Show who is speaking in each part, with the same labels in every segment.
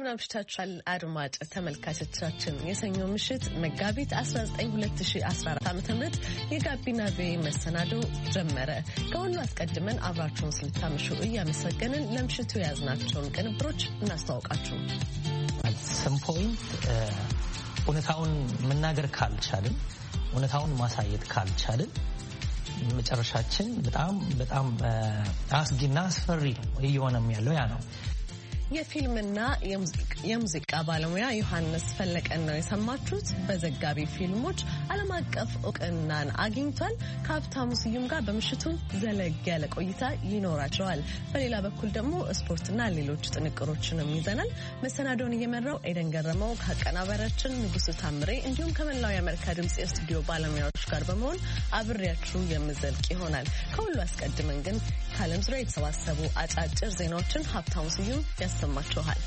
Speaker 1: እንደምን አምሽታችኋል አድማጭ ተመልካቾቻችን። የሰኞ ምሽት መጋቢት 19 2014 ዓ.ም የጋቢና ቪኦኤ መሰናዶ ጀመረ። ከሁሉ አስቀድመን አብራችሁን ስለታመሹ እያመሰገንን ለምሽቱ የያዝናቸውን ቅንብሮች እናስተዋውቃችሁ።
Speaker 2: some point እውነታውን መናገር ካልቻልን እውነታውን ማሳየት ካልቻልን መጨረሻችን በጣም አስጊና አስፈሪ ነው እየሆነም ያለው ያ ነው።
Speaker 1: የፊልምና የሙዚቃ ባለሙያ ዮሐንስ ፈለቀን ነው የሰማችሁት። በዘጋቢ ፊልሞች ዓለም አቀፍ እውቅናን አግኝቷል። ከሀብታሙ ስዩም ጋር በምሽቱ ዘለግ ያለ ቆይታ ይኖራቸዋል። በሌላ በኩል ደግሞ ስፖርትና ሌሎች ጥንቅሮችንም ይዘናል። መሰናዶውን እየመራው ኤደን ገረመው ከአቀናባሪያችን ንጉሱ ታምሬ እንዲሁም ከመላው የአሜሪካ ድምጽ የስቱዲዮ ባለሙያዎች ጋር በመሆን አብሬያችሁ የምዘልቅ ይሆናል። ከሁሉ አስቀድመን ግን ከዓለም ዙሪያ የተሰባሰቡ አጫጭር ዜናዎችን ሀብታሙ ስዩም ያሰማችኋል።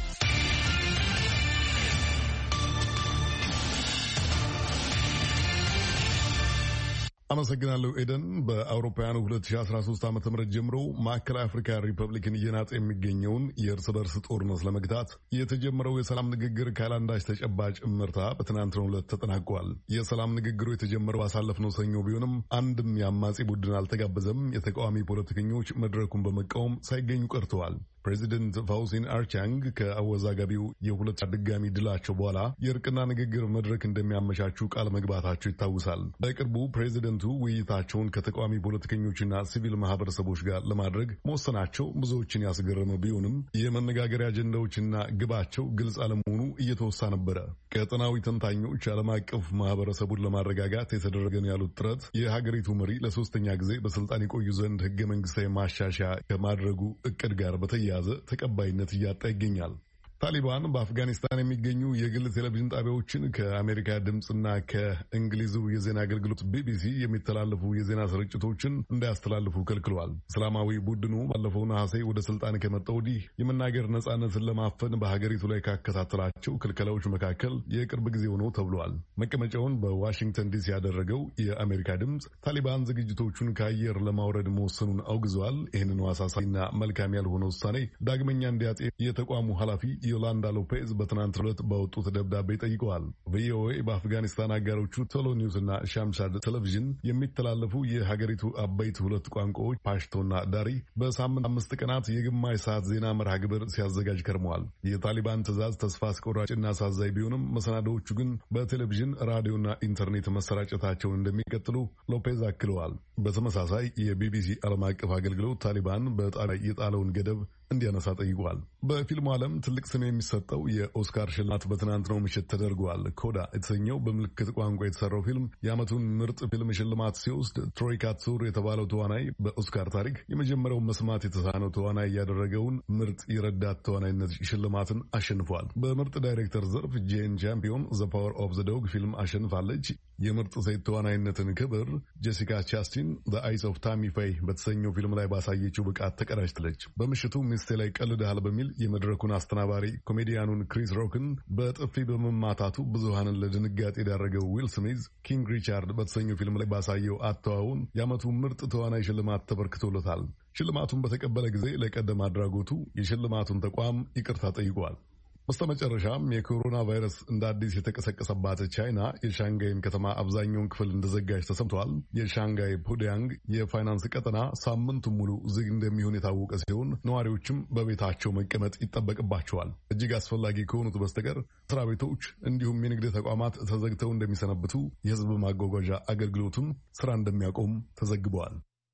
Speaker 3: አመሰግናለሁ ኤደን። በአውሮፓውያኑ 2013 ዓ.ም ጀምሮ ማዕከላዊ አፍሪካ ሪፐብሊክን እየናጠ የሚገኘውን የእርስ በርስ ጦርነት ለመግታት የተጀመረው የሰላም ንግግር ካላንዳች ተጨባጭ እምርታ በትናንትናው ዕለት ተጠናቋል። የሰላም ንግግሩ የተጀመረው ባሳለፍነው ሰኞ ቢሆንም አንድም የአማጺ ቡድን አልተጋበዘም። የተቃዋሚ ፖለቲከኞች መድረኩን በመቃወም ሳይገኙ ቀርተዋል። ፕሬዚደንት ፋውሲን አርቻንግ ከአወዛጋቢው የሁለት ድጋሚ ድላቸው በኋላ የእርቅና ንግግር መድረክ እንደሚያመቻቹ ቃል መግባታቸው ይታወሳል። በቅርቡ ፕሬዚደንቱ ውይይታቸውን ከተቃዋሚ ፖለቲከኞችና ሲቪል ማህበረሰቦች ጋር ለማድረግ መወሰናቸው ብዙዎችን ያስገረመ ቢሆንም የመነጋገሪያ አጀንዳዎችና ግባቸው ግልጽ አለመሆኑ እየተወሳ ነበረ። ቀጠናዊ ተንታኞች ዓለም አቀፍ ማህበረሰቡን ለማረጋጋት የተደረገን ያሉት ጥረት የሀገሪቱ መሪ ለሶስተኛ ጊዜ በስልጣን የቆዩ ዘንድ ህገ መንግስታዊ ማሻሻያ ከማድረጉ እቅድ ጋር በተያያዘ ተቀባይነት እያጣ ይገኛል። ታሊባን በአፍጋኒስታን የሚገኙ የግል ቴሌቪዥን ጣቢያዎችን ከአሜሪካ ድምፅና ከእንግሊዙ የዜና አገልግሎት ቢቢሲ የሚተላለፉ የዜና ስርጭቶችን እንዳያስተላልፉ ከልክሏል። እስላማዊ ቡድኑ ባለፈው ነሐሴ ወደ ስልጣን ከመጣ ወዲህ የመናገር ነጻነትን ለማፈን በሀገሪቱ ላይ ካከታተላቸው ክልከላዎች መካከል የቅርብ ጊዜው ነው ተብሏል። መቀመጫውን በዋሽንግተን ዲሲ ያደረገው የአሜሪካ ድምፅ ታሊባን ዝግጅቶቹን ከአየር ለማውረድ መወሰኑን አውግዟል። ይህንኑ አሳሳቢና መልካም ያልሆነ ውሳኔ ዳግመኛ እንዲያጤ የተቋሙ ኃላፊ ዮላንዳ ሎፔዝ በትናንትናው ዕለት ባወጡት ደብዳቤ ጠይቀዋል። ቪኦኤ በአፍጋኒስታን አጋሮቹ ቶሎ ኒውስ እና ሻምሻድ ቴሌቪዥን የሚተላለፉ የሀገሪቱ አበይት ሁለት ቋንቋዎች ፓሽቶና ዳሪ በሳምንት 5 ቀናት የግማሽ ሰዓት ዜና መርሃ ግብር ሲያዘጋጅ ከርመዋል። የታሊባን ትዕዛዝ ተስፋ አስቆራጭና አሳዛኝ ቢሆንም መሰናዶዎቹ ግን በቴሌቪዥን ራዲዮና ኢንተርኔት መሰራጨታቸውን እንደሚቀጥሉ ሎፔዝ አክለዋል። በተመሳሳይ የቢቢሲ ዓለም አቀፍ አገልግሎት ታሊባን በጣቢያ የጣለውን ገደብ እንዲያነሳ ጠይቋል። በፊልሙ ዓለም ትልቅ ስም የሚሰጠው የኦስካር ሽልማት በትናንትናው ምሽት ተደርጓል። ኮዳ የተሰኘው በምልክት ቋንቋ የተሰራው ፊልም የዓመቱን ምርጥ ፊልም ሽልማት ሲወስድ፣ ትሮይ ካትሱር የተባለው ተዋናይ በኦስካር ታሪክ የመጀመሪያው መስማት የተሳነው ተዋናይ ያደረገውን ምርጥ የረዳት ተዋናይነት ሽልማትን አሸንፏል። በምርጥ ዳይሬክተር ዘርፍ ጄን ቻምፒዮን ዘ ፓወር ኦፍ ዘ ዶግ ፊልም አሸንፋለች። የምርጥ ሴት ተዋናይነትን ክብር ጄሲካ ቻስቲን ዘ አይስ ኦፍ ታሚ ፌይ በተሰኘው ፊልም ላይ ባሳየችው ብቃት ተቀዳጅታለች። በምሽቱ ሚስቴ ላይ ቀልደሃል በሚል የመድረኩን አስተናባሪ ኮሜዲያኑን ክሪስ ሮክን በጥፊ በመማታቱ ብዙሃንን ለድንጋጤ የዳረገው ዊል ስሚዝ ኪንግ ሪቻርድ በተሰኘው ፊልም ላይ ባሳየው አተዋውን የዓመቱ ምርጥ ተዋናይ ሽልማት ተበርክቶለታል። ሽልማቱን በተቀበለ ጊዜ ለቀደመ አድራጎቱ የሽልማቱን ተቋም ይቅርታ ጠይቋል። በስተመጨረሻም የኮሮና ቫይረስ እንደ አዲስ የተቀሰቀሰባት ቻይና የሻንጋይን ከተማ አብዛኛውን ክፍል እንደዘጋጅ ተሰምተዋል። የሻንጋይ ፑዲያንግ የፋይናንስ ቀጠና ሳምንቱን ሙሉ ዝግ እንደሚሆን የታወቀ ሲሆን ነዋሪዎችም በቤታቸው መቀመጥ ይጠበቅባቸዋል። እጅግ አስፈላጊ ከሆኑት በስተቀር ስራ ቤቶች እንዲሁም የንግድ ተቋማት ተዘግተው እንደሚሰነብቱ፣ የህዝብ ማጓጓዣ አገልግሎቱም ስራ እንደሚያቆም ተዘግበዋል።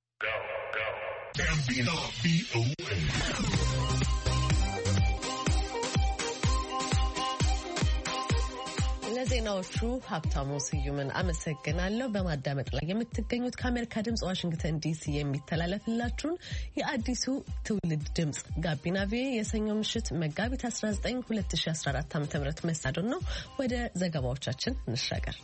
Speaker 1: ለዜናዎቹ ሀብታሙ ስዩምን አመሰግናለሁ። በማዳመጥ ላይ የምትገኙት ከአሜሪካ ድምጽ ዋሽንግተን ዲሲ የሚተላለፍላችሁን የአዲሱ ትውልድ ድምጽ ጋቢና ቪኦኤ የሰኞ ምሽት መጋቢት 19 2014 ዓ.ም መሰናዶን ነው። ወደ ዘገባዎቻችን እንሻገር።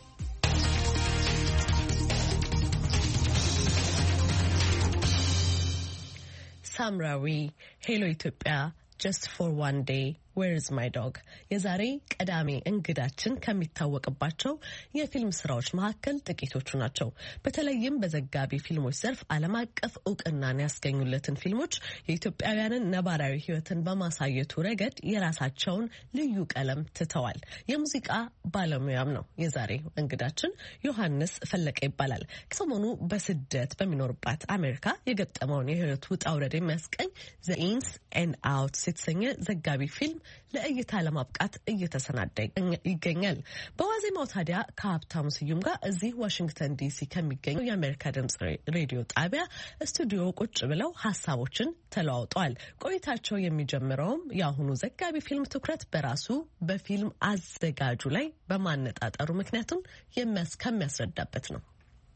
Speaker 1: ሳምራዊ፣ ሄሎ ኢትዮጵያ፣ ጀስት ፎር ዋን ዴይ፣ Where is my dog? የዛሬ ቀዳሚ እንግዳችን ከሚታወቅባቸው የፊልም ስራዎች መካከል ጥቂቶቹ ናቸው። በተለይም በዘጋቢ ፊልሞች ዘርፍ ዓለም አቀፍ እውቅናን ያስገኙለትን ፊልሞች የኢትዮጵያውያንን ነባራዊ ሕይወትን በማሳየቱ ረገድ የራሳቸውን ልዩ ቀለም ትተዋል። የሙዚቃ ባለሙያም ነው። የዛሬ እንግዳችን ዮሐንስ ፈለቀ ይባላል። ከሰሞኑ በስደት በሚኖርባት አሜሪካ የገጠመውን የህይወት ውጣ ውረድ የሚያስቀኝ The Ins and Outs የተሰኘ ዘጋቢ ፊልም ለእይታ ለማብቃት እየተሰናዳ ይገኛል። በዋዜማው ታዲያ ከሀብታሙ ስዩም ጋር እዚህ ዋሽንግተን ዲሲ ከሚገኘው የአሜሪካ ድምጽ ሬዲዮ ጣቢያ ስቱዲዮ ቁጭ ብለው ሀሳቦችን ተለዋውጠዋል። ቆይታቸው የሚጀምረውም የአሁኑ ዘጋቢ ፊልም ትኩረት በራሱ በፊልም አዘጋጁ ላይ በማነጣጠሩ ምክንያቱም ከሚያስረዳበት ነው።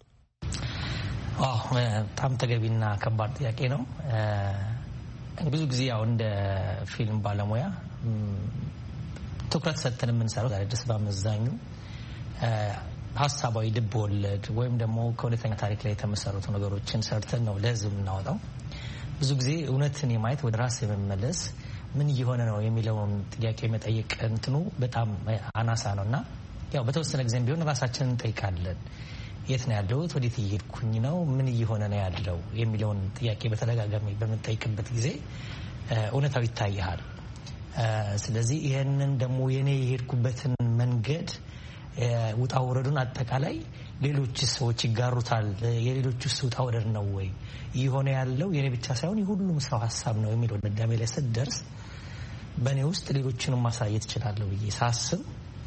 Speaker 2: በጣም ተገቢና ከባድ ጥያቄ ነው። ብዙ ጊዜ ያው እንደ ፊልም ባለሙያ ትኩረት ሰጥተን የምንሰራው ዛሬ ድረስ በአመዛኙ ሀሳባዊ ልብ ወለድ ወይም ደግሞ ከእውነተኛ ታሪክ ላይ የተመሰረቱ ነገሮችን ሰርተን ነው ለሕዝብ የምናወጣው። ብዙ ጊዜ እውነትን የማየት ወደ ራስ የመመለስ ምን እየሆነ ነው የሚለውን ጥያቄ መጠየቅ እንትኑ በጣም አናሳ ነው እና ያው በተወሰነ ጊዜም ቢሆን ራሳችንን እንጠይቃለን። የት ነው ያለሁት? ወዴት እየሄድኩኝ ነው? ምን እየሆነ ነው ያለው የሚለውን ጥያቄ በተደጋጋሚ በምንጠይቅበት ጊዜ እውነታው ይታያል። ስለዚህ ይህንን ደግሞ የኔ የሄድኩበትን መንገድ ውጣ ውረዱን አጠቃላይ ሌሎች ሰዎች ይጋሩታል። የሌሎችስ ውጣ ውረድ ነው ወይ እየሆነ ያለው የኔ ብቻ ሳይሆን የሁሉም ሰው ሀሳብ ነው የሚለው ድምዳሜ ላይ ስትደርስ በእኔ ውስጥ ሌሎችንም ማሳየት እችላለሁ ብዬ ሳስብ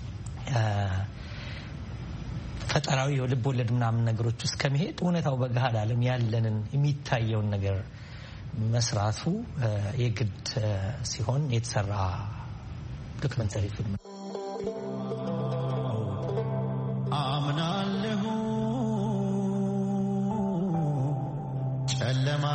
Speaker 2: ፈጠራዊ ልብ ወለድ ምናምን ነገሮች ውስጥ ከመሄድ እውነታው በገሃድ ዓለም ያለንን የሚታየውን ነገር መስራቱ የግድ ሲሆን የተሰራ ዶክመንተሪ ፊልም ነው።
Speaker 4: አምናለሁ ጨለማ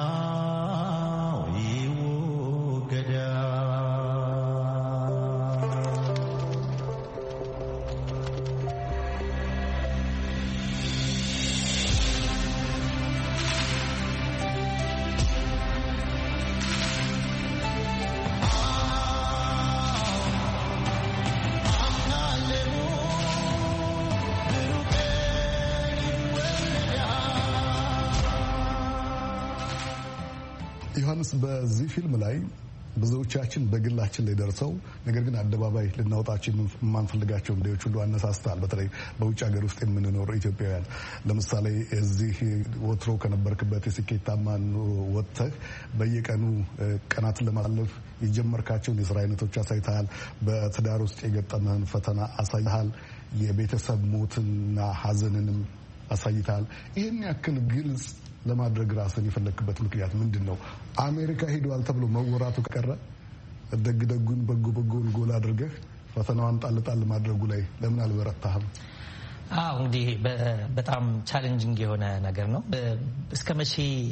Speaker 3: ዮሐንስ በዚህ ፊልም ላይ ብዙዎቻችን በግላችን ላይ ደርሰው ነገር ግን አደባባይ ልናወጣቸው የማንፈልጋቸው ጉዳዮች ሁሉ አነሳስተሃል። በተለይ በውጭ ሀገር ውስጥ የምንኖር ኢትዮጵያውያን ለምሳሌ እዚህ ወትሮ ከነበርክበት የስኬታማ ወጥተህ በየቀኑ ቀናትን ለማሳለፍ የጀመርካቸውን የስራ አይነቶች አሳይተሃል። በትዳር ውስጥ የገጠመህን ፈተና አሳይተሃል። የቤተሰብ ሞትና ሀዘንንም አሳይተሃል። ይህን ያክል ግልጽ ለማድረግ ራስን የፈለክበት ምክንያት ምንድን ነው? አሜሪካ ሄደዋል ተብሎ መወራቱ ከቀረ ደግ ደጉን በጎ በጎን ጎል አድርገህ ፈተናዋን ጣል ጣል ማድረጉ ላይ ለምን አልበረታህም?
Speaker 2: እንግዲህ በጣም ቻሌንጂንግ የሆነ ነገር ነው። እስከ መቼ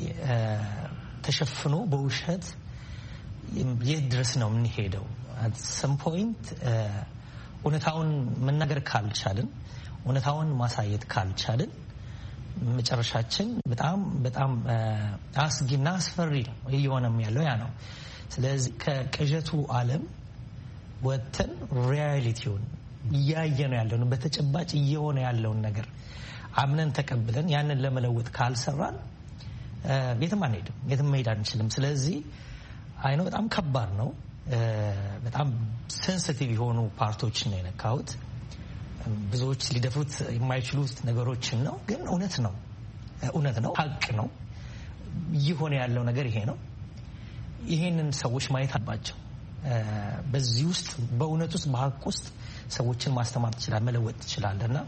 Speaker 2: ተሸፍኖ በውሸት የት ድረስ ነው የምንሄደው? አት ሰም ፖይንት እውነታውን መናገር ካልቻልን፣ እውነታውን ማሳየት ካልቻልን መጨረሻችን በጣም በጣም አስጊና አስፈሪ ነው እየሆነም ያለው ያ ነው። ስለዚህ ከቅዠቱ ዓለም ወጥተን ሪያሊቲውን እያየ ነው ያለውን በተጨባጭ እየሆነ ያለውን ነገር አምነን ተቀብለን ያንን ለመለወጥ ካልሰራን የትም አንሄድም፣ የትም መሄድ አንችልም። ስለዚህ አይነው በጣም ከባድ ነው። በጣም ሴንሲቲቭ የሆኑ ፓርቶችን ነው የነካሁት። ብዙዎች ሊደፍሩት የማይችሉት ነገሮችን ነው። ግን እውነት ነው፣ ሀቅ ነው። እየሆነ ያለው ነገር ይሄ ነው። ይሄንን ሰዎች ማየት አለባቸው። በዚህ ውስጥ በእውነት ውስጥ በሀቅ ውስጥ ሰዎችን ማስተማር ትችላለህ፣ መለወጥ ትችላለህ እና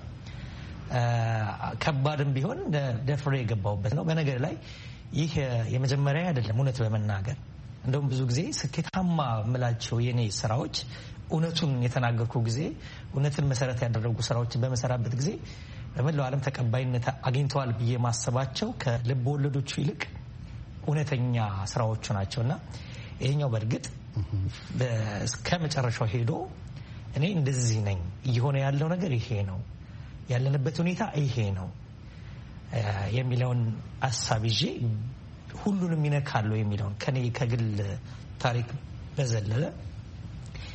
Speaker 2: ከባድም ቢሆን ደፍሬ የገባሁበት ነው። በነገር ላይ ይህ የመጀመሪያ አይደለም። እውነት በመናገር እንደውም ብዙ ጊዜ ስኬታማ የምላቸው የኔ ስራዎች እውነቱን የተናገርኩ ጊዜ እውነትን መሰረት ያደረጉ ስራዎችን በመሰራበት ጊዜ በመላው ዓለም ተቀባይነት አግኝተዋል ብዬ ማሰባቸው ከልብ ወለዶቹ ይልቅ እውነተኛ ስራዎቹ ናቸውና ይሄኛው በእርግጥ እስከ መጨረሻው ሄዶ እኔ እንደዚህ ነኝ፣ እየሆነ ያለው ነገር ይሄ ነው፣ ያለንበት ሁኔታ ይሄ ነው የሚለውን ሀሳብ ይዤ ሁሉንም ይነካሉ የሚለውን ከኔ ከግል ታሪክ በዘለለ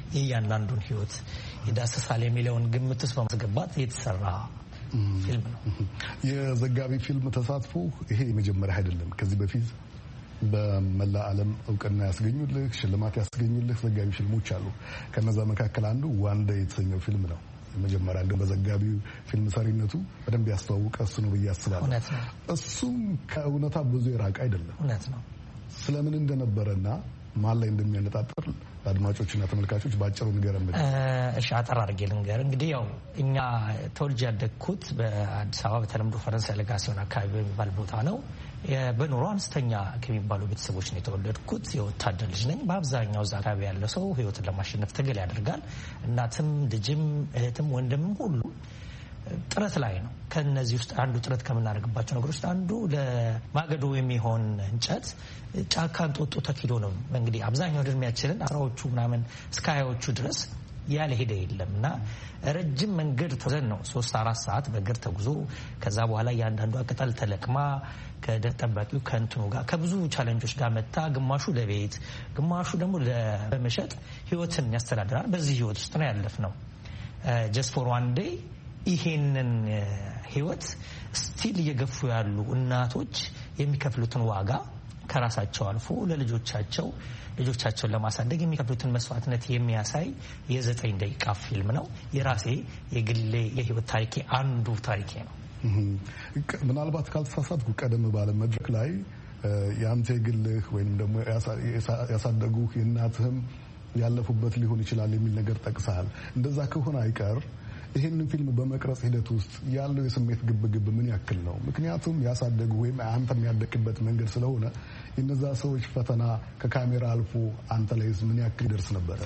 Speaker 2: የእያንዳንዱን ህይወት ይዳሰሳል የሚለውን ግምት ውስጥ በማስገባት የተሰራ ፊልም ነው።
Speaker 3: የዘጋቢ ፊልም ተሳትፎ ይሄ የመጀመሪያ አይደለም። ከዚህ በፊት በመላ ዓለም እውቅና ያስገኙልህ ሽልማት ያስገኙልህ ዘጋቢ ፊልሞች አሉ። ከነዛ መካከል አንዱ ዋን ዴይ የተሰኘው ፊልም ነው። የመጀመሪያ እንደው በዘጋቢው ፊልም ሰሪነቱ በደንብ ያስተዋወቀ እሱ ነው ብዬ አስባለሁ። እሱም ከእውነታ ብዙ የራቀ አይደለም።
Speaker 2: እውነት ነው።
Speaker 3: ስለምን እንደነበረና ማን ላይ እንደሚያነጣጥር ለአድማጮችና ተመልካቾች ባጭሩ ንገረን።
Speaker 2: እሺ፣ አጠር አድርጌ ልንገር። እንግዲህ ያው እኛ ተወልጄ ያደግኩት በአዲስ አበባ በተለምዶ ፈረንሳይ ለጋሲዮን አካባቢ በሚባል ቦታ ነው። በኑሮ አነስተኛ ከሚባሉ ቤተሰቦች ነው የተወለድኩት። የወታደር ልጅ ነኝ። በአብዛኛው እዛ አካባቢ ያለ ሰው ህይወትን ለማሸነፍ ትግል ያደርጋል። እናትም ልጅም እህትም ወንድምም ሁሉ ጥረት ላይ ነው። ከነዚህ ውስጥ አንዱ ጥረት ከምናደርግባቸው ነገሮች አንዱ ለማገዶ የሚሆን እንጨት ጫካ እንጦጦ ተኪዶ ነው። እንግዲህ አብዛኛው እድሜያችንን አስራዎቹ ምናምን እስከ 20ዎቹ ድረስ ያለ ሄደ የለም እና ረጅም መንገድ ተዘን ነው 3-4 ሰዓት በእግር ተጉዞ ከዛ በኋላ እያንዳንዷ ቅጠል ተለቅማ ከደን ጠባቂው ከእንትኑ ጋር ከብዙ ቻሌንጆች ጋር መታ ግማሹ ለቤት ግማሹ ደግሞ ለመሸጥ ህይወትን ያስተዳድራል። በዚህ ህይወት ውስጥ ነው ያለፍነው። ጀስት ፎር ዋን ዴይ ይሄንን ህይወት ስቲል እየገፉ ያሉ እናቶች የሚከፍሉትን ዋጋ ከራሳቸው አልፎ ልጆቻቸውን ለማሳደግ የሚከፍሉትን መስዋዕትነት የሚያሳይ የ9 ደቂቃ ፊልም ነው። የራሴ የግሌ የህይወት ታሪኬ አንዱ ታሪኬ ነው።
Speaker 3: ምናልባት ካልተሳሳትኩ ቀደም ባለ መድረክ ላይ የአንተ የግልህ ወይም ደግሞ ያሳደጉህ የእናትህም ያለፉበት ሊሆን ይችላል የሚል ነገር ጠቅሰሃል። እንደዛ ከሆነ አይቀር ይህንን ፊልም በመቅረጽ ሂደት ውስጥ ያለው የስሜት ግብግብ ምን ያክል ነው? ምክንያቱም ያሳደጉ ወይም አንተ የሚያደግበት መንገድ ስለሆነ የነዛ ሰዎች ፈተና ከካሜራ አልፎ አንተ ላይ ምን ያክል ይደርስ ነበረ?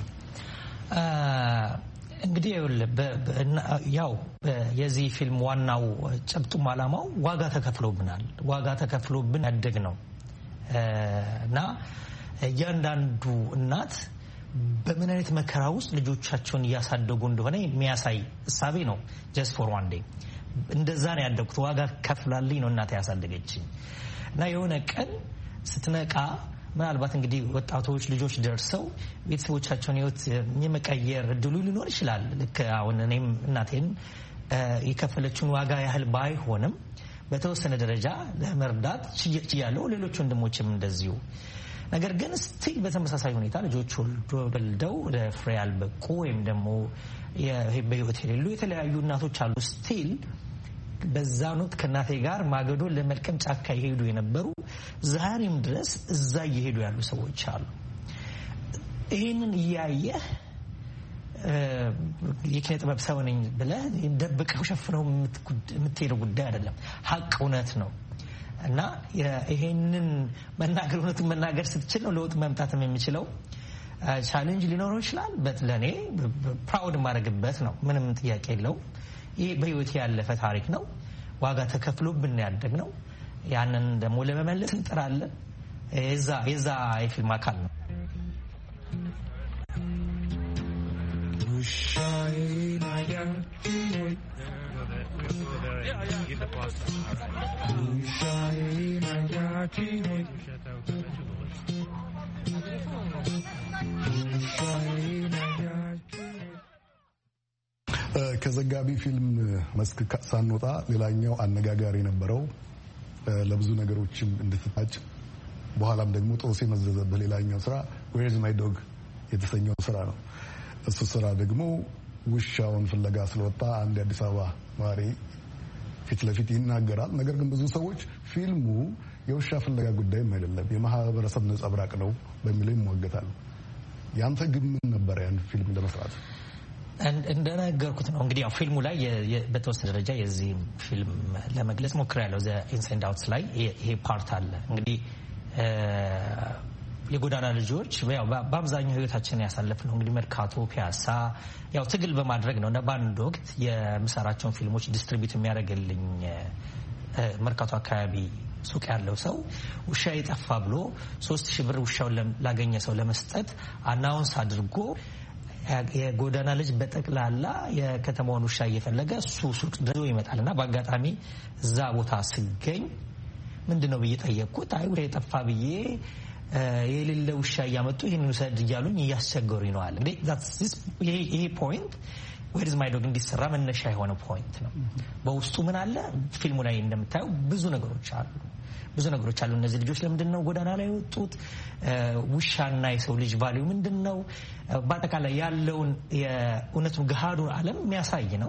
Speaker 2: እንግዲህ ያው የዚህ ፊልም ዋናው ጭብጡም ዓላማው ዋጋ ተከፍሎብን ያደግ ነው እና እያንዳንዱ እናት በምን አይነት መከራ ውስጥ ልጆቻቸውን እያሳደጉ እንደሆነ የሚያሳይ እሳቤ ነው። ጀስት ፎር ዋን ዴይ እንደዛ ነው ያደግኩት። ዋጋ ከፍላልኝ ነው እናቴ ያሳደገችኝ እና የሆነ ቀን ስትነቃ ምናልባት እንግዲህ ወጣቶች ልጆች ደርሰው ቤተሰቦቻቸውን ህይወት የመቀየር እድሉ ሊኖር ይችላል። ልክ አሁን እኔም እናቴን የከፈለችውን ዋጋ ያህል ባይሆንም በተወሰነ ደረጃ ለመርዳት ችያለሁ። ሌሎች ወንድሞችም እንደዚሁ። ነገር ግን ስቲል በተመሳሳይ ሁኔታ ልጆች ወልደው ለፍሬ ያልበቁ ወይም ደግሞ በህይወት የሌሉ የተለያዩ እናቶች አሉ። ስቲል በዛን ወቅት ከእናቴ ጋር ማገዶ ለመልቀም ጫካ ይሄዱ የነበሩ ዛሬም ድረስ እዛ እየሄዱ ያሉ ሰዎች አሉ። ይህንን እያየህ የኪነ ጥበብ ሰው ነኝ ብለህ ደብቀው ሸፍነው የምትሄደው ጉዳይ አይደለም። ሀቅ እውነት ነው እና ይሄንን እውነቱን መናገር ስትችል ነው ለውጥ መምጣትም የሚችለው። ቻሌንጅ ሊኖረው ይችላል። ለእኔ ፕራውድ የማደርግበት ነው። ምንም ጥያቄ የለው። ይህ በህይወት ያለፈ ታሪክ ነው። ዋጋ ተከፍሎብን ያደግ ነው። ያንን ደግሞ ለመመለስ እንጥራለን። የዛ የፊልም አካል ነው።
Speaker 3: ከዘጋቢ ፊልም መስክ ሳንወጣ ሌላኛው አነጋጋሪ የነበረው ለብዙ ነገሮችም እንድትታጭ በኋላም ደግሞ ጦስ የመዘዘበት ሌላኛው ስራ ዌርዝ ማይ ዶግ የተሰኘው ስራ ነው። እሱ ስራ ደግሞ ውሻውን ፍለጋ ስለወጣ አንድ የአዲስ አበባ ነዋሪ ፊት ለፊት ይናገራል። ነገር ግን ብዙ ሰዎች ፊልሙ የውሻ ፍለጋ ጉዳይም አይደለም የማህበረሰብ ነጸብራቅ ነው በሚለው ይሟገታሉ። ያንተ ግን ምን ነበር ያን ፊልም ለመስራት?
Speaker 2: እንደነገርኩት ነው እንግዲህ ያው ፊልሙ ላይ በተወሰነ ደረጃ የዚህ ፊልም ለመግለጽ ሞክሬያለሁ። ዘ ኢንሳይድ አውትስ ላይ ይሄ ፓርት አለ። እንግዲህ የጎዳና ልጆች ያው በአብዛኛው ህይወታችንን ያሳለፍነው እንግዲህ መርካቶ፣ ፒያሳ ያው ትግል በማድረግ ነው እና በአንድ ወቅት የምሰራቸውን ፊልሞች ዲስትሪቢዩት የሚያደርግልኝ መርካቶ አካባቢ ሱቅ ያለው ሰው ውሻ የጠፋ ብሎ 3000 ብር ውሻውን ላገኘ ሰው ለመስጠት አናውንስ አድርጎ የጎዳና ልጅ በጠቅላላ የከተማውን ውሻ እየፈለገ እሱ ሱቅ ድረስ ይመጣል እና በአጋጣሚ እዛ ቦታ ስገኝ ምንድነው ብዬ ጠየቅኩት። አይ ውሻ የጠፋ ብዬ የሌለ ውሻ እያመጡ ይሄን ውሰድ እያሉኝ እያስቸገሩኝ ነው አለ። ይሄ ፖይንት where is my dog እንዲሰራ መነሻ የሆነ ፖይንት ነው። በውስጡ ምን አለ? ፊልሙ ላይ እንደምታየው ብዙ ነገሮች አሉ። እነዚህ ልጆች ለምንድነው ጎዳና ላይ ወጡት? ውሻና የሰው ልጅ ቫልዩ ምንድነው? በአጠቃላይ ያለውን የእውነቱን ገሃዱን ዓለም የሚያሳይ ነው።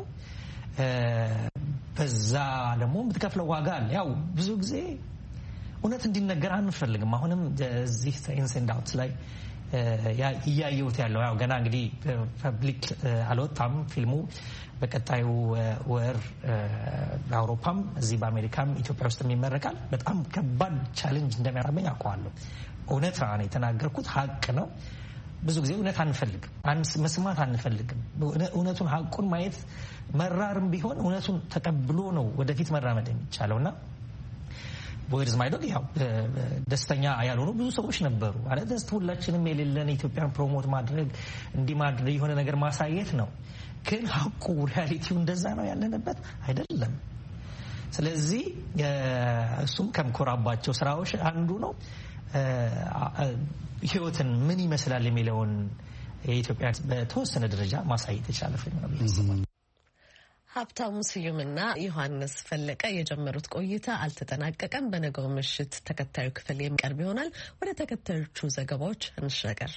Speaker 2: በዛ ደግሞ የምትከፍለው ዋጋ አለ። ያው ብዙ ጊዜ እውነት እንዲነገር አንፈልግም። አሁንም እዚህ ኢንሴንድ አውት ላይ እያየሁት ያለው ያው ገና እንግዲህ ፐብሊክ አልወጣም ፊልሙ። በቀጣዩ ወር በአውሮፓም እዚህ በአሜሪካም ኢትዮጵያ ውስጥ ይመረቃል። በጣም ከባድ ቻሌንጅ እንደሚያራመኝ አውቀዋለሁ። እውነት ነው የተናገርኩት፣ ሀቅ ነው። ብዙ ጊዜ እውነት አንፈልግም፣ መስማት አንፈልግም። እውነቱን ሀቁን ማየት መራርም ቢሆን እውነቱን ተቀብሎ ነው ወደፊት መራመድ የሚቻለውና ቦይዝ ማይዶግ ያው ደስተኛ ያልሆኑ ብዙ ሰዎች ነበሩ። አለደስት ሁላችንም የሌለን ኢትዮጵያን ፕሮሞት ማድረግ እንዲማድረግ የሆነ ነገር ማሳየት ነው። ግን ሀቁ ሪያሊቲው እንደዛ ነው ያለንበት አይደለም። ስለዚህ እሱም ከምኮራባቸው ስራዎች አንዱ ነው። ህይወትን ምን ይመስላል የሚለውን የኢትዮጵያ በተወሰነ ደረጃ ማሳየት የቻለ ፊልም ነው።
Speaker 1: ሀብታሙ ስዩምና ዮሐንስ ፈለቀ የጀመሩት ቆይታ አልተጠናቀቀም። በነገው ምሽት ተከታዩ ክፍል የሚቀርብ ይሆናል። ወደ ተከታዮቹ ዘገባዎች እንሻገር።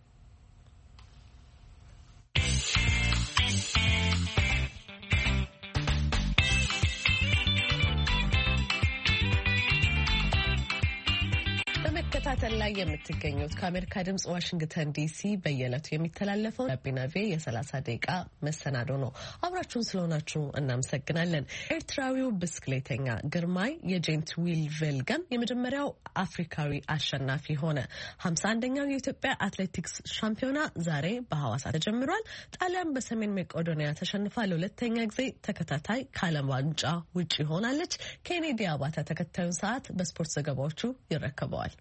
Speaker 1: በመከታተል ላይ የምትገኙት ከአሜሪካ ድምጽ ዋሽንግተን ዲሲ በየዕለቱ የሚተላለፈው ጋቢና ቪኦኤ የ30 ደቂቃ መሰናዶ ነው። አብራችሁን ስለሆናችሁ እናመሰግናለን። ኤርትራዊው ብስክሌተኛ ግርማይ የጄንት ዊል ቬልገም የመጀመሪያው አፍሪካዊ አሸናፊ ሆነ። 51ኛው የኢትዮጵያ አትሌቲክስ ሻምፒዮና ዛሬ በሐዋሳ ተጀምሯል። ጣሊያን በሰሜን መቄዶንያ ተሸንፋ ለሁለተኛ ጊዜ ተከታታይ ከዓለም ዋንጫ ውጪ ሆናለች። ኬኔዲ አባተ ተከታዩን ሰዓት በስፖርት ዘገባዎቹ ይረከበዋል።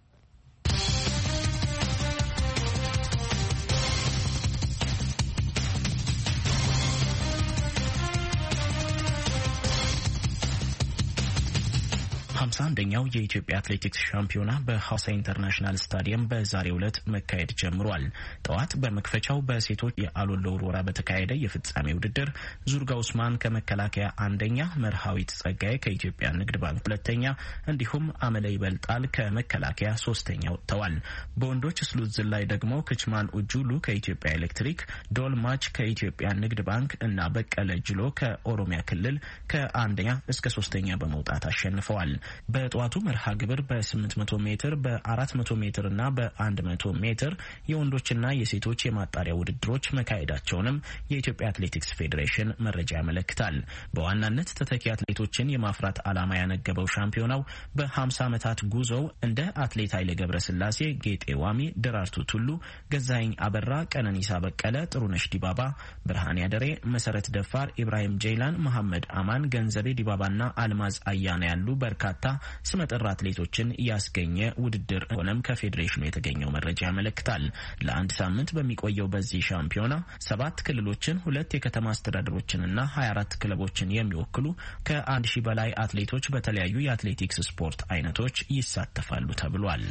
Speaker 4: አንደኛው የኢትዮጵያ አትሌቲክስ ሻምፒዮና በሐዋሳ ኢንተርናሽናል ስታዲየም በዛሬው ዕለት መካሄድ ጀምሯል። ጠዋት በመክፈቻው በሴቶች የአሎሎ ውርወራ በተካሄደ የፍጻሜ ውድድር ዙርጋ ኡስማን ከመከላከያ አንደኛ፣ መርሃዊት ጸጋዬ ከኢትዮጵያ ንግድ ባንክ ሁለተኛ እንዲሁም አመለ ይበልጣል ከመከላከያ ሶስተኛ ወጥተዋል። በወንዶች ስሉት ዝላይ ደግሞ ክችማን ኡጁሉ ከኢትዮጵያ ኤሌክትሪክ፣ ዶልማች ከኢትዮጵያ ንግድ ባንክ እና በቀለ ጅሎ ከኦሮሚያ ክልል ከአንደኛ እስከ ሶስተኛ በመውጣት አሸንፈዋል። በጠዋቱ መርሃ ግብር በ800 ሜትር በ400 ሜትር እና በ100 ሜትር የወንዶችና የሴቶች የማጣሪያ ውድድሮች መካሄዳቸውንም የኢትዮጵያ አትሌቲክስ ፌዴሬሽን መረጃ ያመለክታል። በዋናነት ተተኪ አትሌቶችን የማፍራት ዓላማ ያነገበው ሻምፒዮናው በ50 ዓመታት ጉዞው እንደ አትሌት ኃይሌ ገብረስላሴ፣ ጌጤ ዋሚ፣ ደራርቱ ቱሉ፣ ገዛኸኝ አበራ፣ ቀነኒሳ በቀለ፣ ጥሩነሽ ዲባባ፣ ብርሃን ያደሬ፣ መሰረት ደፋር፣ ኢብራሂም ጄይላን፣ መሐመድ አማን፣ ገንዘቤ ዲባባና አልማዝ አያና ያሉ በርካታ ስመጥር አትሌቶችን ያስገኘ ውድድር ሆነም ከፌዴሬሽኑ የተገኘው መረጃ ያመለክታል። ለአንድ ሳምንት በሚቆየው በዚህ ሻምፒዮና 7 ክልሎችን፣ 2 የከተማ አስተዳደሮችንና 24 ክለቦችን የሚወክሉ ከ1000 በላይ አትሌቶች በተለያዩ የአትሌቲክስ ስፖርት አይነቶች ይሳተፋሉ ተብሏል።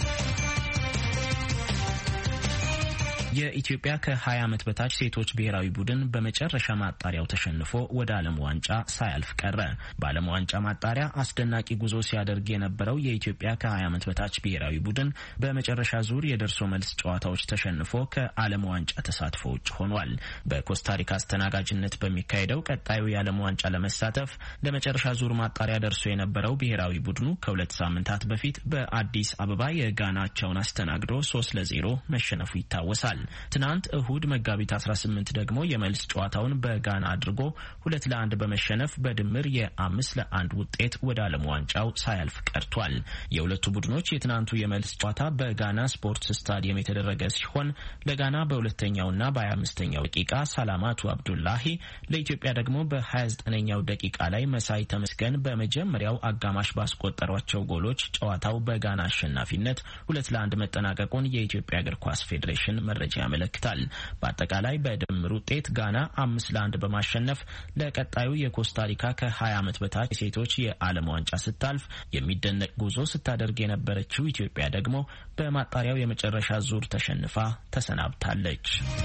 Speaker 4: የኢትዮጵያ ከ20 ዓመት በታች ሴቶች ብሔራዊ ቡድን በመጨረሻ ማጣሪያው ተሸንፎ ወደ ዓለም ዋንጫ ሳያልፍ ቀረ። በዓለም ዋንጫ ማጣሪያ አስደናቂ ጉዞ ሲያደርግ የነበረው የኢትዮጵያ ከ20 ዓመት በታች ብሔራዊ ቡድን በመጨረሻ ዙር የደርሶ መልስ ጨዋታዎች ተሸንፎ ከዓለም ዋንጫ ተሳትፎ ውጭ ሆኗል። በኮስታሪካ አስተናጋጅነት በሚካሄደው ቀጣዩ የዓለም ዋንጫ ለመሳተፍ ለመጨረሻ ዙር ማጣሪያ ደርሶ የነበረው ብሔራዊ ቡድኑ ከ2 ሳምንታት በፊት በአዲስ አበባ የጋናቸውን አስተናግዶ 3-0 መሸነፉ ይታወሳል። ትናንት እሁድ መጋቢት 18 ደግሞ የመልስ ጨዋታውን በጋና አድርጎ 2-1 በመሸነፍ በድምር የ5-1 ውጤት ወደ ዓለም ዋንጫው ሳያልፍ ቀርቷል። የሁለቱ ቡድኖች የትናንቱ የመልስ ጨዋታ በጋና ስፖርትስ ስታዲየም የተደረገ ሲሆን ለጋና በሁለተኛውና በ25ኛው ደቂቃ ሰላማቱ አብዱላሂ፣ ለኢትዮጵያ ደግሞ በ29ኛው ደቂቃ ላይ መሳይ ተመስገን በመጀመሪያው አጋማሽ ባስቆጠሯቸው ጎሎች ጨዋታው በጋና አሸናፊነት 2-1 መጠናቀቁን የኢትዮጵያ እግር ኳስ ፌዴሬሽን መረጃ ደረጃ ያመለክታል። በአጠቃላይ በድምር ውጤት ጋና 5-1 በማሸነፍ ለቀጣዩ የኮስታሪካ ከ20 ዓመት በታች የሴቶች የዓለም ዋንጫ ስታልፍ የሚደነቅ ጉዞ ስታደርግ የነበረችው ኢትዮጵያ ደግሞ በማጣሪያው የመጨረሻ ዙር ተሸንፋ ተሰናብታለች።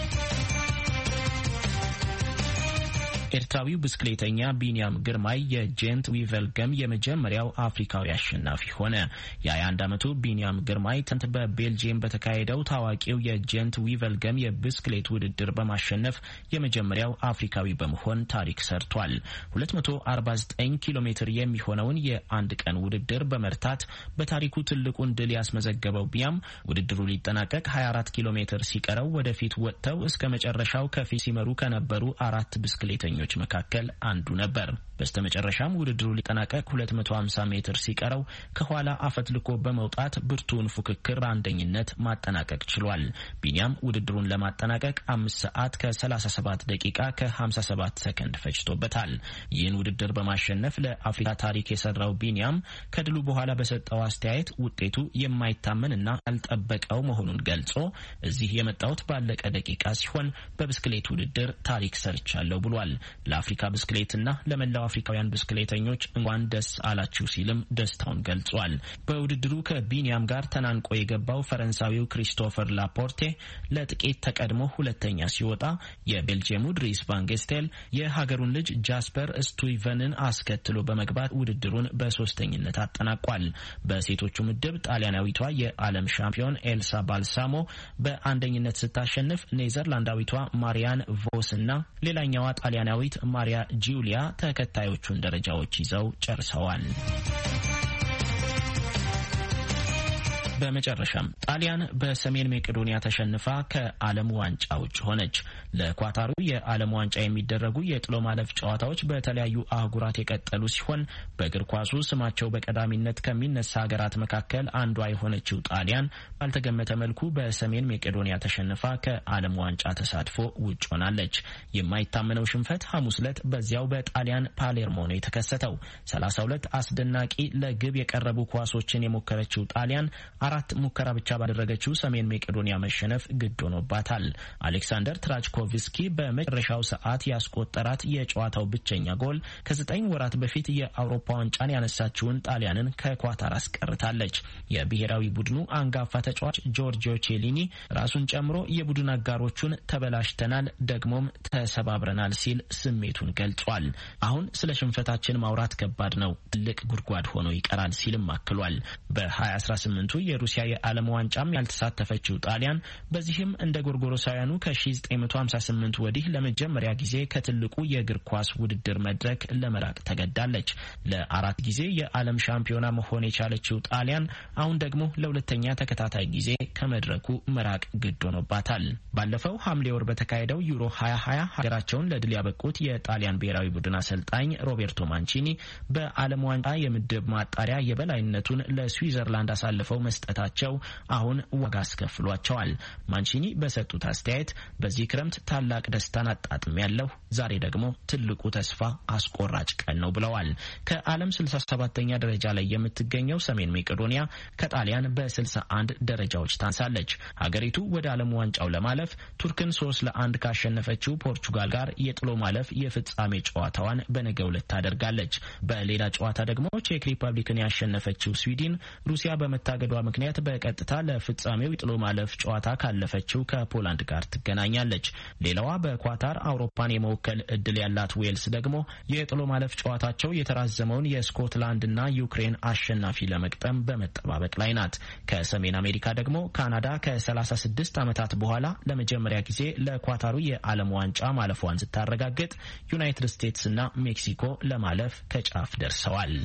Speaker 4: ኤርትራዊው ብስክሌተኛ ቢንያም ግርማይ የጄንት ዊቨልገም የመጀመሪያው አፍሪካዊ አሸናፊ ሆነ። የ21 ዓመቱ ቢንያም ግርማይ ትናንት በቤልጂየም በተካሄደው ታዋቂው የጄንት ዊቨልገም የብስክሌት ውድድር በማሸነፍ የመጀመሪያው አፍሪካዊ በመሆን ታሪክ ሰርቷል። 249 ኪሎ ሜትር የሚሆነውን የአንድ ቀን ውድድር በመርታት በታሪኩ ትልቁን ድል ያስመዘገበው ቢያም ውድድሩ ሊጠናቀቅ 24 ኪሎ ሜትር ሲቀረው ወደፊት ወጥተው እስከ መጨረሻው ከፊት ሲመሩ ከነበሩ 4 ብስክሌተኞች መካከል አንዱ ነበር። በስተመጨረሻም ውድድሩ ሊጠናቀቅ 250 ሜትር ሲቀረው ከኋላ አፈትልኮ በመውጣት ብርቱን ፉክክር አንደኝነት ማጠናቀቅ ችሏል። ቢንያም ውድድሩን ለማጠናቀቅ 5 ሰዓት ከ37 ደቂቃ ከ57 ሰከንድ ፈጅቶበታል። ይህን ውድድር በማሸነፍ ለአፍሪካ ታሪክ የሰራው ቢንያም ከድሉ በኋላ በሰጠው አስተያየት ውጤቱ የማይታመንና ያልጠበቀው መሆኑን ገልጾ እዚህ የመጣሁት ባለቀ ደቂቃ ሲሆን በብስክሌት ውድድር ታሪክ ሰርቻለሁ ብሏል። ለአፍሪካ ብስክሌትና ለመላው አፍሪካውያን ብስክሌተኞች እንኳን ደስ አላችሁ ሲልም ደስታውን ገልጿል። በውድድሩ ከቢንያም ጋር ተናንቆ የገባው ፈረንሳዊው ክሪስቶፈር ላፖርቴ ለጥቂት ተቀድሞ ሁለተኛ ሲወጣ የቤልጂየሙ ድሪስ ቫን ጌስቴል የሀገሩን ልጅ ጃስፐር ስቱይቨንን አስከትሎ በመግባት ውድድሩን በሶስተኝነት አጠናቋል። በሴቶቹ ምድብ ጣሊያናዊቷ የዓለም ሻምፒዮን ኤልሳ ባልሳሞ በአንደኝነት ስታሸንፍ ኔዘርላንዳዊቷ ማሪያን ቮስ እና ሌላኛዋ ጣሊያናዊት ማሪያ ጂውሊያ ተከታዮቹን ደረጃዎች ይዘው ጨርሰዋል። በመጨረሻም ጣሊያን በሰሜን መቄዶኒያ ተሸንፋ ከዓለም ዋንጫ ውጭ ሆነች። ለኳታሩ የዓለም ዋንጫ የሚደረጉ የጥሎ ማለፍ ጨዋታዎች በተለያዩ አህጉራት የቀጠሉ ሲሆን በእግር ኳሱ ስማቸው በቀዳሚነት ከሚነሳ ሀገራት መካከል አንዷ የሆነችው ጣሊያን ባልተገመተ መልኩ በሰሜን መቄዶኒያ ተሸንፋ ከዓለም ዋንጫ ተሳትፎ ውጭ ሆናለች። የማይታመነው ሽንፈት ሐሙስ ዕለት በዚያው በጣሊያን ፓሌርሞ ነው የተከሰተው። 32 አስደናቂ ለግብ የቀረቡ ኳሶችን የሞከረችው ጣሊያን 4 ሙከራ ብቻ ባደረገችው ሰሜን መቄዶኒያ መሸነፍ ግድ ሆኖባታል። አሌክሳንደር ትራችኮቭስኪ በመጨረሻው ሰዓት ያስቆጠራት የጨዋታው ብቸኛ ጎል ከ9 ወራት በፊት የአውሮፓ ዋንጫን ያነሳችውን ጣሊያንን ከኳታር አስቀርታለች። የብሔራዊ ቡድኑ አንጋፋ ተጫዋች ጆርጂዮ ቼሊኒ ራሱን ጨምሮ የቡድን አጋሮቹን ተበላሽተናል፣ ደግሞም ተሰባብረናል ሲል ስሜቱን ገልጿል። አሁን ስለ ሽንፈታችን ማውራት ከባድ ነው፣ ትልቅ ጉድጓድ ሆኖ ይቀራል ሲልም አክሏል። በ2018 የሩሲያ የዓለም ዋንጫም ያልተሳተፈችው ጣሊያን በዚህም እንደ ጎርጎሮሳውያኑ ከ1958 ወዲህ ለመጀመሪያ ጊዜ ከትልቁ የእግር ኳስ ውድድር መድረክ ለመራቅ ተገዳለች። ለ4 ጊዜ የዓለም ሻምፒዮና መሆን የቻለችው ጣሊያን አሁን ደግሞ ለሁለተኛ ተከታታይ ጊዜ ከመድረኩ መራቅ ግድ ሆኖባታል። ባለፈው ሐምሌ ወር በተካሄደው ዩሮ 2020 ሀገራቸውን ለድል ያበቁት የጣሊያን ብሔራዊ ቡድን አሰልጣኝ ሮቤርቶ ማንቺኒ በዓለም ዋንጫ የምድብ ማጣሪያ የበላይነቱን ለስዊዘርላንድ አሳልፈው መስጠታቸው አሁን ዋጋ አስከፍሏቸዋል። ማንቺኒ በሰጡት አስተያየት በዚህ ክረምት ታላቅ ደስታን አጣጥም ያለው ዛሬ ደግሞ ትልቁ ተስፋ አስቆራጭ ቀን ነው ብለዋል። ከዓለም 67ኛ ደረጃ ላይ የምትገኘው ሰሜን መቄዶኒያ ከጣሊያን በ61 ደረጃዎች ታንሳለች። ሀገሪቱ ወደ ዓለም ዋንጫው ለማለፍ ቱርክን 3-1 ካሸነፈችው ፖርቹጋል ጋር የጥሎ ማለፍ የፍጻሜ ጨዋታዋን በነገው ዕለት ታደርጋለች። በሌላ ጨዋታ ደግሞ ቼክ ሪፐብሊክን ያሸነፈችው ስዊድን ሩሲያ በመታገዷ ምክንያት በቀጥታ ለፍጻሜው የጥሎ ማለፍ ጨዋታ ካለፈችው ከፖላንድ ጋር ትገናኛለች። ሌላዋ በኳታር አውሮፓን የመወከል እድል ያላት ዌልስ ደግሞ የጥሎ ማለፍ ጨዋታቸው የተራዘመውን የስኮትላንድና ዩክሬን አሸናፊ ለመግጠም በመጠባበቅ ላይ ናት። ከሰሜን አሜሪካ ደግሞ ካናዳ ከ36 ዓመታት በኋላ ለመጀመሪያ ጊዜ ለኳታሩ የዓለም ዋንጫ ማለፏን ስታረጋግጥ ዩናይትድ ስቴትስና ሜክሲኮ ለማለፍ ከጫፍ ደርሰዋል።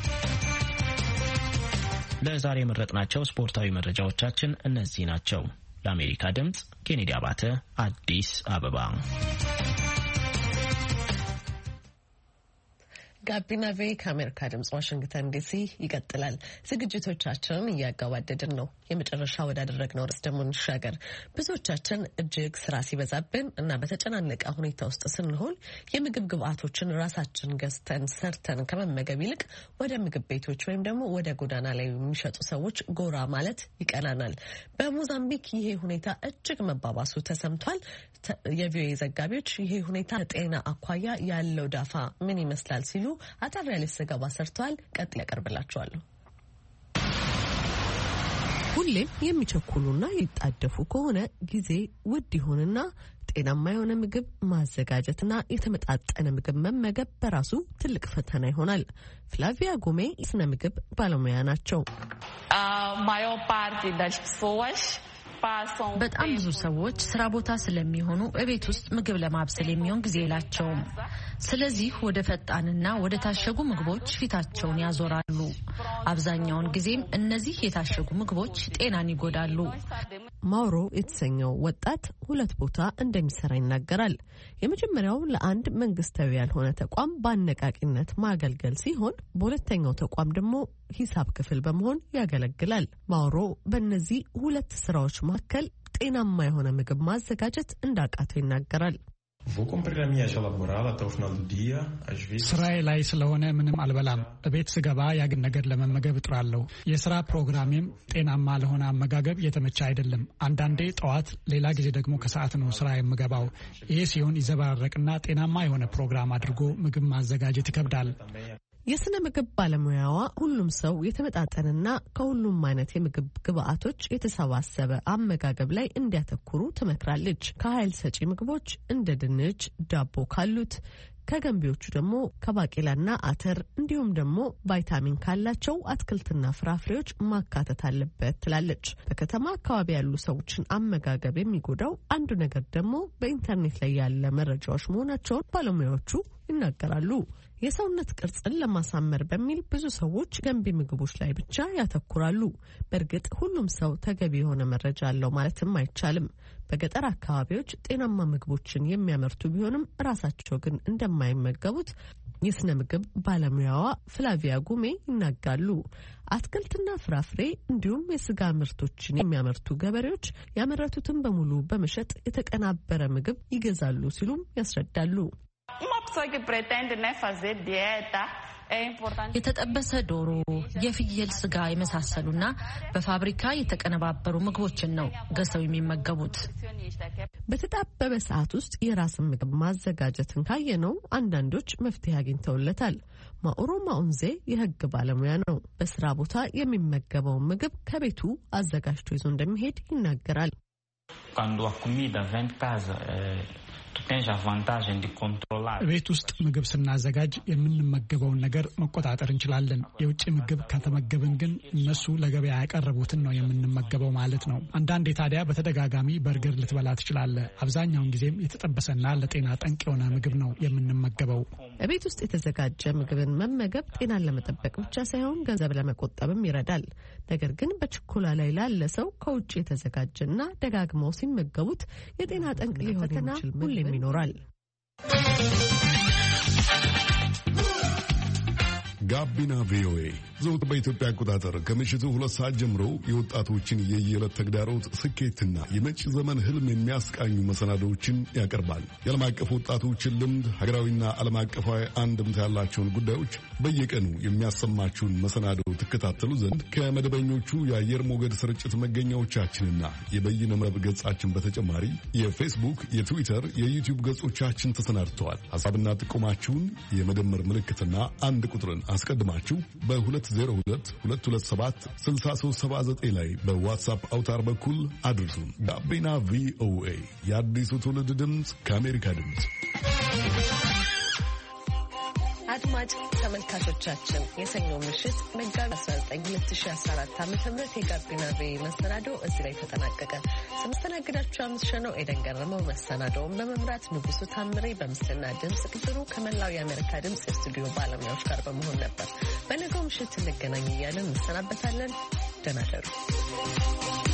Speaker 4: ለዛሬ የመረጥናቸው ስፖርታዊ መረጃዎቻችን እነዚህ ናቸው። ለአሜሪካ ድምጽ ኬኔዲ አባተ፣ አዲስ አበባ።
Speaker 1: ጋቢና ቪ ከአሜሪካ ድምጽ ዋሽንግተን ዲሲ ይቀጥላል። ዝግጅቶቻችንን እያገባደድን ነው። የመጨረሻ ወዳደረግነው ርዕስ ደግሞ እንሻገር። ብዙዎቻችን እጅግ ስራ ሲበዛብን እና በተጨናነቀ ሁኔታ ውስጥ ስንሆን የምግብ ግብአቶችን ራሳችን ገዝተን ሰርተን ከመመገብ ይልቅ ወደ ምግብ ቤቶች ወይም ደግሞ ወደ ጎዳና ላይ የሚሸጡ ሰዎች ጎራ ማለት ይቀናናል። በሞዛምቢክ ይሄ ሁኔታ እጅግ መባባሱ ተሰምቷል። የቪኦኤ ዘጋቢዎች ይሄ ሁኔታ ጤና አኳያ ያለው ዳፋ ምን ይመስላል ሲሉ አጠር ያለ ዘገባ ሰርተዋል። ቀጥሎ ያቀርብላችኋለሁ። ሁሌም የሚቸኩሉና ይጣደፉ ከሆነ ጊዜ ውድ ይሆንና ጤናማ የሆነ ምግብ ማዘጋጀትና የተመጣጠነ ምግብ መመገብ በራሱ ትልቅ ፈተና ይሆናል። ፍላቪያ ጎሜ የስነ ምግብ ባለሙያ ናቸው።
Speaker 5: በጣም ብዙ ሰዎች ስራ ቦታ ስለሚሆኑ እቤት ውስጥ ምግብ ለማብሰል የሚሆን ጊዜ የላቸውም። ስለዚህ ወደ ፈጣንና ወደ ታሸጉ ምግቦች ፊታቸውን ያዞራሉ። አብዛኛውን ጊዜም እነዚህ የታሸጉ ምግቦች ጤናን ይጎዳሉ።
Speaker 1: ማውሮ የተሰኘው ወጣት ሁለት ቦታ እንደሚሰራ ይናገራል። የመጀመሪያው ለአንድ መንግስታዊ ያልሆነ ተቋም በአነቃቂነት ማገልገል ሲሆን በሁለተኛው ተቋም ደግሞ ሂሳብ ክፍል በመሆን ያገለግላል። ማውሮ በእነዚህ ሁለት ስራዎች መካከል ጤናማ የሆነ ምግብ ማዘጋጀት እንዳቃተው ይናገራል።
Speaker 6: ስራዬ ላይ ስለሆነ ምንም አልበላም። እቤት ስገባ ያግን ነገር ለመመገብ እጥራለሁ። የስራ ፕሮግራሜም ጤናማ ለሆነ አመጋገብ የተመቸ አይደለም። አንዳንዴ ጠዋት፣ ሌላ ጊዜ ደግሞ ከሰዓት ነው ስራ የምገባው። ይሄ ሲሆን ይዘባረቅና ጤናማ የሆነ ፕሮግራም አድርጎ ምግብ ማዘጋጀት ይከብዳል።
Speaker 1: የስነ ምግብ ባለሙያዋ ሁሉም ሰው የተመጣጠነና ከሁሉም አይነት የምግብ ግብአቶች የተሰባሰበ አመጋገብ ላይ እንዲያተኩሩ ትመክራለች። ከኃይል ሰጪ ምግቦች እንደ ድንች፣ ዳቦ ካሉት ከገንቢዎቹ ደግሞ ከባቄላና አተር እንዲሁም ደግሞ ቫይታሚን ካላቸው አትክልትና ፍራፍሬዎች ማካተት አለበት ትላለች። በከተማ አካባቢ ያሉ ሰዎችን አመጋገብ የሚጎዳው አንዱ ነገር ደግሞ በኢንተርኔት ላይ ያለ መረጃዎች መሆናቸውን ባለሙያዎቹ ይናገራሉ። የሰውነት ቅርጽን ለማሳመር በሚል ብዙ ሰዎች ገንቢ ምግቦች ላይ ብቻ ያተኩራሉ። በእርግጥ ሁሉም ሰው ተገቢ የሆነ መረጃ አለው ማለትም አይቻልም። በገጠር አካባቢዎች ጤናማ ምግቦችን የሚያመርቱ ቢሆንም ራሳቸው ግን እንደማይመገቡት የስነ ምግብ ባለሙያዋ ፍላቪያ ጉሜ ይናጋሉ። አትክልትና ፍራፍሬ እንዲሁም የስጋ ምርቶችን የሚያመርቱ ገበሬዎች ያመረቱትን በሙሉ በመሸጥ የተቀናበረ ምግብ ይገዛሉ ሲሉም ያስረዳሉ።
Speaker 5: የተጠበሰ ዶሮ፣ የፍየል ስጋ የመሳሰሉና በፋብሪካ የተቀነባበሩ ምግቦችን ነው ገዝተው የሚመገቡት።
Speaker 1: በተጣበበ ሰዓት ውስጥ የራስን ምግብ ማዘጋጀትን ካየነው አንዳንዶች መፍትሄ አግኝተውለታል። ማኡሮ ማኡንዜ የህግ ባለሙያ ነው። በስራ ቦታ የሚመገበውን ምግብ ከቤቱ አዘጋጅቶ ይዞ እንደሚሄድ ይናገራል።
Speaker 6: ቤት ውስጥ ምግብ ስናዘጋጅ የምንመገበውን ነገር መቆጣጠር እንችላለን። የውጭ ምግብ ከተመገብን ግን እነሱ ለገበያ ያቀረቡትን ነው የምንመገበው ማለት ነው። አንዳንዴ ታዲያ በተደጋጋሚ በርገር ልትበላ ትችላለህ። አብዛኛውን ጊዜም የተጠበሰና ለጤና ጠንቅ የሆነ ምግብ ነው የምንመገበው።
Speaker 1: ቤት ውስጥ የተዘጋጀ ምግብን መመገብ ጤናን ለመጠበቅ ብቻ ሳይሆን ገንዘብ ለመቆጠብም ይረዳል። ነገር ግን በችኮላ ላይ ላለ ሰው ከውጭ የተዘጋጀና ደጋግመው ሲመገቡት የጤና ጠንቅ ሊሆን የሚችል ሁሌም ይኖራል።
Speaker 3: ጋቢና ቪኦኤ ዘወትር በኢትዮጵያ አቆጣጠር ከምሽቱ 2 ሰዓት ጀምሮ የወጣቶችን የየዕለት ተግዳሮት ስኬትና የመጪ ዘመን ህልም የሚያስቃኙ መሰናዶዎችን ያቀርባል። የዓለም አቀፍ ወጣቶችን ልምድ፣ ሀገራዊና ዓለም አቀፋዊ አንድምታ ያላቸውን ጉዳዮች በየቀኑ የሚያሰማችሁን መሰናዶ ትከታተሉ ዘንድ ከመደበኞቹ የአየር ሞገድ ስርጭት መገኛዎቻችንና የበይነ መረብ ገጻችን በተጨማሪ የፌስቡክ፣ የትዊተር፣ የዩቲዩብ ገጾቻችን ተሰናድተዋል። ሐሳብና ጥቆማችሁን የመደመር ምልክትና አንድ ቁጥርን አስቀድማችሁ በ2022276379 ላይ በዋትሳፕ አውታር በኩል አድርሱን። ጋቢና ቪኦኤ የአዲሱ ትውልድ ድምፅ ከአሜሪካ ድምፅ።
Speaker 1: አድማጭ ተመልካቾቻችን የሰኞ ምሽት መጋቢት 19 2014 ዓ.ም የጋቢና ቪኦኤ መሰናዶ እዚህ ላይ ተጠናቀቀ። ስመስተናግዳችሁ አምሽነው ኤደን ገረመው፣ መሰናዶውን በመምራት ንጉሱ ታምሬ፣ በምስልና ድምጽ ቅጥሩ ከመላው የአሜሪካ ድምጽ የስቱዲዮ ባለሙያዎች ጋር በመሆን ነበር። በነገው ምሽት እንገናኝ እያለን እንሰናበታለን። ደህና እደሩ።